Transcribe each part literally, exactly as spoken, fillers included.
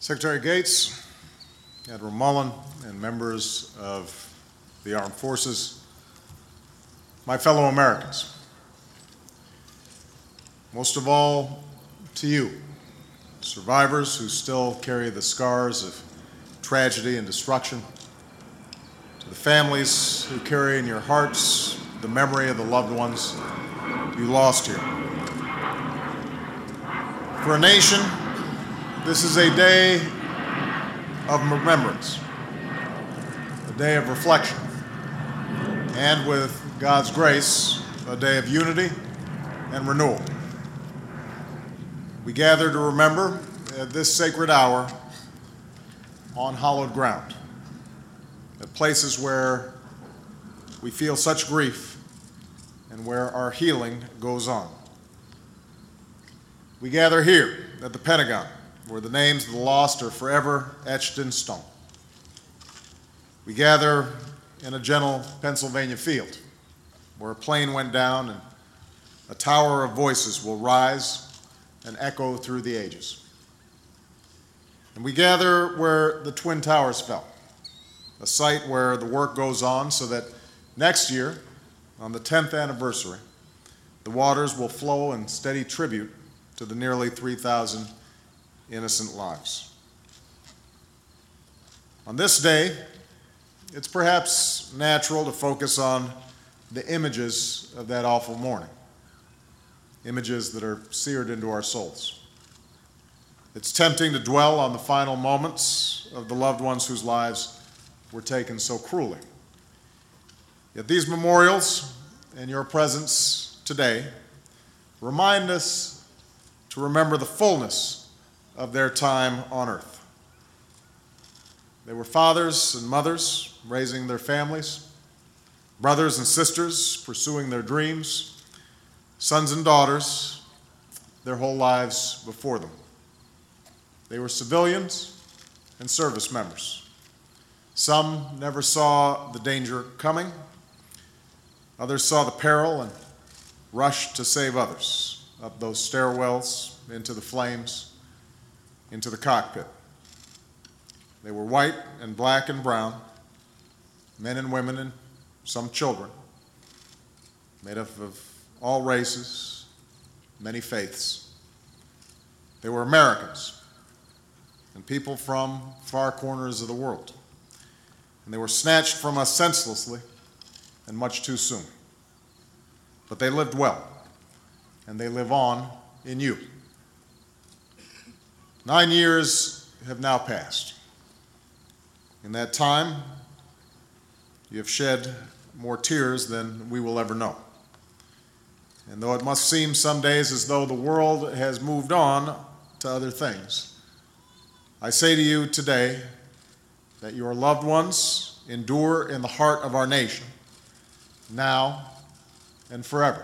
Secretary Gates, Admiral Mullen, and members of the Armed Forces, my fellow Americans, most of all to you, survivors who still carry the scars of tragedy and destruction, to the families who carry in your hearts the memory of the loved ones you lost here. For a nation, this is a day of remembrance, a day of reflection, and with God's grace, a day of unity and renewal. We gather to remember at this sacred hour on hallowed ground, at places where we feel such grief and where our healing goes on. We gather here at the Pentagon, where the names of the lost are forever etched in stone. We gather in a gentle Pennsylvania field, where a plane went down and a tower of voices will rise and echo through the ages. And we gather where the Twin Towers fell, a site where the work goes on so that next year, on the tenth anniversary, the waters will flow in steady tribute to the nearly three thousand innocent lives. On this day, it's perhaps natural to focus on the images of that awful morning, images that are seared into our souls. It's tempting to dwell on the final moments of the loved ones whose lives were taken so cruelly. Yet these memorials and your presence today remind us to remember the fullness of their time on earth. They were fathers and mothers raising their families, brothers and sisters pursuing their dreams, sons and daughters, their whole lives before them. They were civilians and service members. Some never saw the danger coming. Others saw the peril and rushed to save others up those stairwells, into the flames, into the cockpit. They were white and black and brown, men and women and some children, made up of all races, many faiths. They were Americans and people from far corners of the world. And they were snatched from us senselessly and much too soon. But they lived well, and they live on in you. Nine years have now passed. In that time, you have shed more tears than we will ever know. And though it must seem some days as though the world has moved on to other things, I say to you today that your loved ones endure in the heart of our nation, now and forever.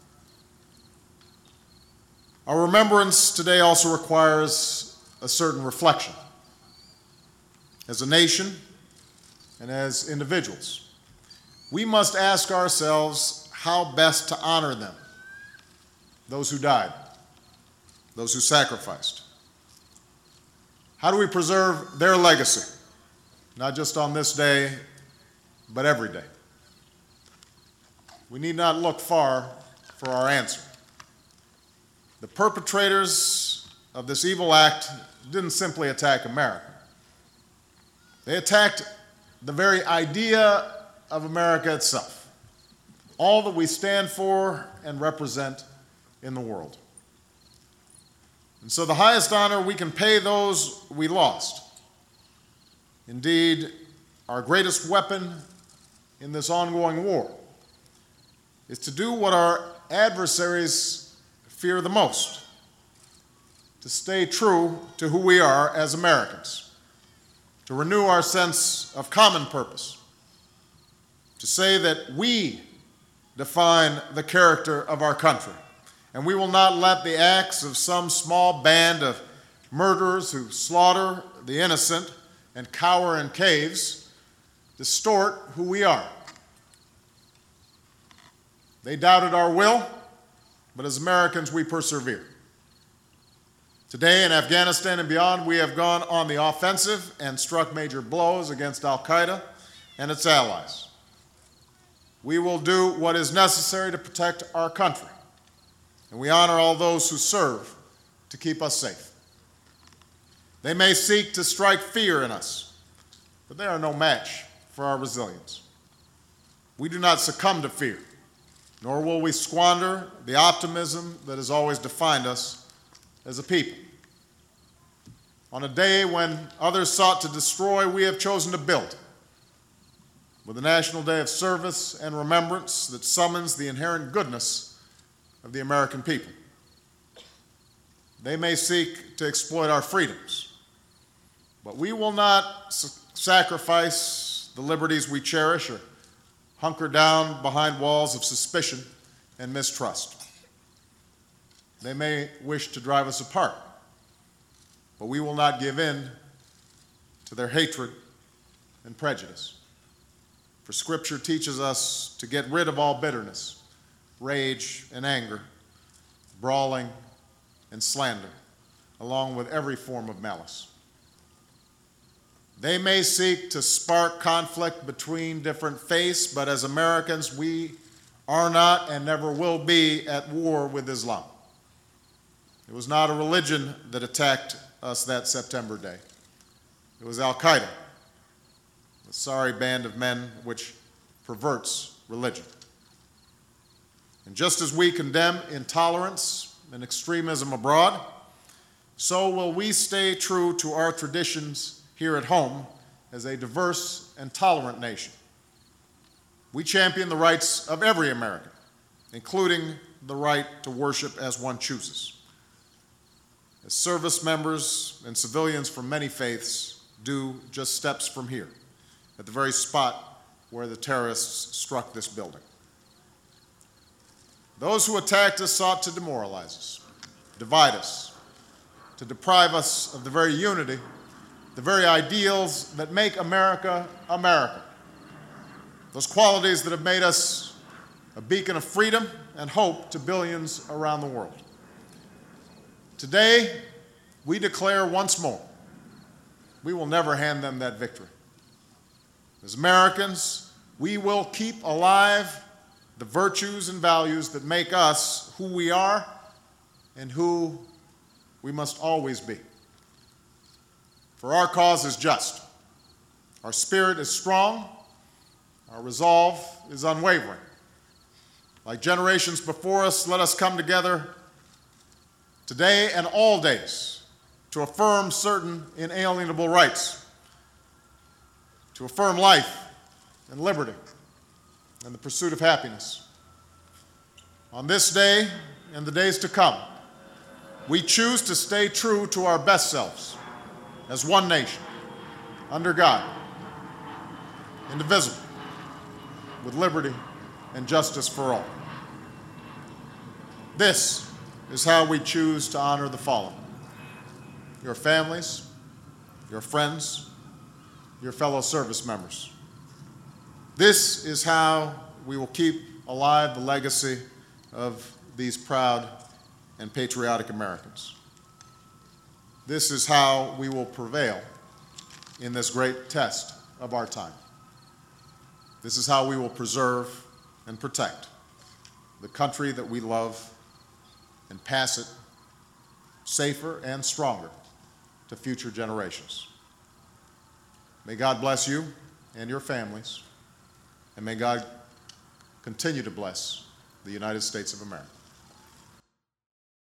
Our remembrance today also requires a certain reflection. As a nation and as individuals, we must ask ourselves how best to honor them, those who died, those who sacrificed. How do we preserve their legacy, not just on this day, but every day? We need not look far for our answer. The perpetrators of this evil act didn't simply attack America. They attacked the very idea of America itself, all that we stand for and represent in the world. And so the highest honor we can pay those we lost, indeed our greatest weapon in this ongoing war, is to do what our adversaries fear the most, to stay true to who we are as Americans, to renew our sense of common purpose, to say that we define the character of our country, and we will not let the acts of some small band of murderers who slaughter the innocent and cower in caves distort who we are. They doubted our will, but as Americans, we persevere. Today in Afghanistan and beyond, we have gone on the offensive and struck major blows against al-Qaeda and its allies. We will do what is necessary to protect our country, and we honor all those who serve to keep us safe. They may seek to strike fear in us, but they are no match for our resilience. We do not succumb to fear, nor will we squander the optimism that has always defined us as a people. On a day when others sought to destroy, we have chosen to build, with a national day of service and remembrance that summons the inherent goodness of the American people. They may seek to exploit our freedoms, but we will not s- sacrifice the liberties we cherish or hunker down behind walls of suspicion and mistrust. They may wish to drive us apart, but we will not give in to their hatred and prejudice. For Scripture teaches us to get rid of all bitterness, rage and anger, brawling and slander, along with every form of malice. They may seek to spark conflict between different faiths, but as Americans, we are not and never will be at war with Islam. It was not a religion that attacked us that September day. It was al-Qaeda, a sorry band of men which perverts religion. And just as we condemn intolerance and extremism abroad, so will we stay true to our traditions here at home as a diverse and tolerant nation. We champion the rights of every American, including the right to worship as one chooses. As service members and civilians from many faiths do just steps from here, at the very spot where the terrorists struck this building. Those who attacked us sought to demoralize us, divide us, to deprive us of the very unity, the very ideals that make America America. Those qualities that have made us a beacon of freedom and hope to billions around the world. Today, we declare once more, we will never hand them that victory. As Americans, we will keep alive the virtues and values that make us who we are and who we must always be. For our cause is just. Our spirit is strong. Our resolve is unwavering. Like generations before us, let us come together today and all days to affirm certain inalienable rights, to affirm life and liberty and the pursuit of happiness. On this day and the days to come, we choose to stay true to our best selves as one nation, under God, indivisible, with liberty and justice for all. This is how we choose to honor the fallen: your families, your friends, your fellow service members. This is how we will keep alive the legacy of these proud and patriotic Americans. This is how we will prevail in this great test of our time. This is how we will preserve and protect the country that we love and pass it safer and stronger to future generations. May God bless you and your families, and may God continue to bless the United States of America.